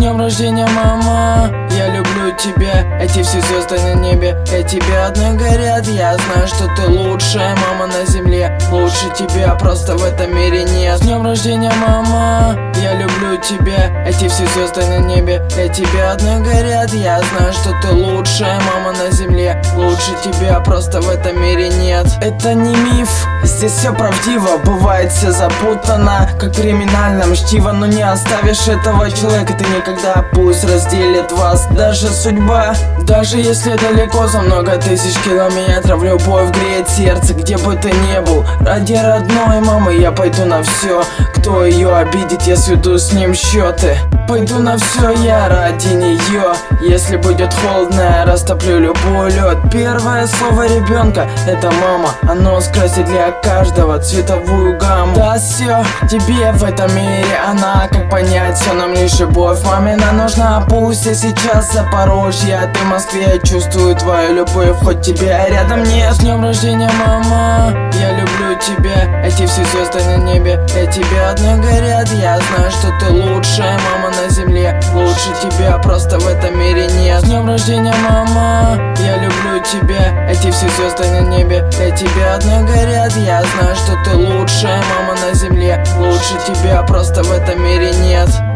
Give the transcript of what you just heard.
днем рождения, мама! Я люблю тебя, эти все звезды на небе, тебе одной горят. Я знаю, что ты лучшая мама на земле. Лучше тебя просто в этом мире нет. С днем рождения, мама! Я люблю тебя, эти все звезды на небе, тебе одной горят. Я знаю, что ты лучшая мама на земле. Лучше тебя просто в этом мире нет. Это не миф, здесь все правдиво. Бывает все запутано, как в криминальном чтиво. Но не оставишь этого человека ты никогда. Пусть разделит вас даже судьба. Даже если далеко за много тысяч километров, любовь греет сердце, где бы ты ни был. Ради родной мамы я пойду на все. Кто ее обидит, я сведу с ним счеты. Пойду на все я ради нее. Если будет холодно, я растоплю любой лед. Первое слово ребенка — это мама. Оно скрасит для каждого цветовую гамму. Да все тебе в этом мире она. Как понять, все нам лишь любовь мамина нужна. Пусть я сейчас в Запорожье, а ты в Москве. Я чувствую твою любовь, хоть тебя рядом нет. С днем рождения, мама! Я люблю тебя, эти все звезды на небе, тебе одной горят. Я знаю, что ты лучшая мама на земле. Лучше тебя просто в этом мире нет. С днем рождения, мама! Я люблю тебя, эти все звезды на небе, тебе одной горят. Я знаю, что ты лучшая мама на земле. Лучше тебя просто в этом мире нет.